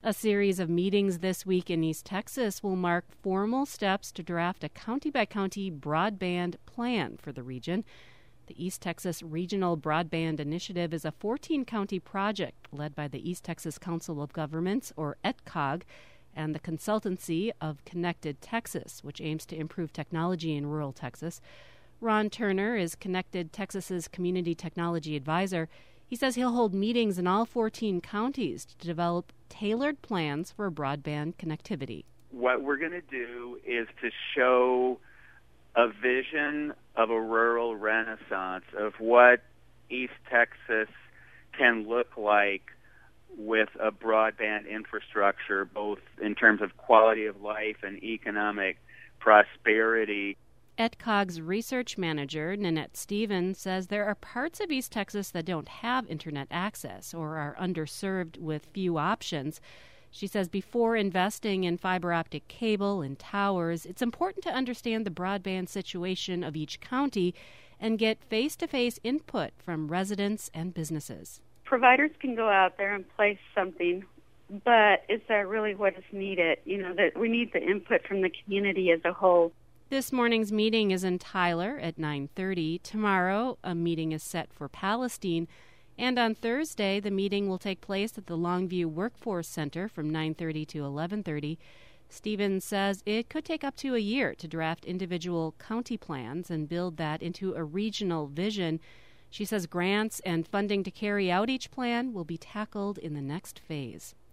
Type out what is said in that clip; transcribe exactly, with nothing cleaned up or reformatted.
A series of meetings this week in East Texas will mark formal steps to draft a county-by-county broadband plan for the region. The East Texas Regional Broadband Initiative is a fourteen-county project led by the East Texas Council of Governments, or E T C O G, and the consultancy of Connected Texas, which aims to improve technology in rural Texas. Ron Turner is Connected Texas's Community Technology Advisor. He says he'll hold meetings in all fourteen counties to develop tailored plans for broadband connectivity. What we're going to do is to show a vision of a rural renaissance of what East Texas can look like with a broadband infrastructure, both in terms of quality of life and economic prosperity. E T C O G's research manager, Nanette Stevens, says there are parts of East Texas that don't have internet access or are underserved with few options. She says before investing in fiber optic cable and towers, it's important to understand the broadband situation of each county and get face-to-face input from residents and businesses. Providers can go out there and place something, but is that really what is needed? You know, that we need the input from the community as a whole. This morning's meeting is in Tyler at nine thirty. Tomorrow, a meeting is set for Palestine. And on Thursday, the meeting will take place at the Longview Workforce Center from nine thirty to eleven thirty. Stevens says it could take up to a year to draft individual county plans and build that into a regional vision. She says grants and funding to carry out each plan will be tackled in the next phase.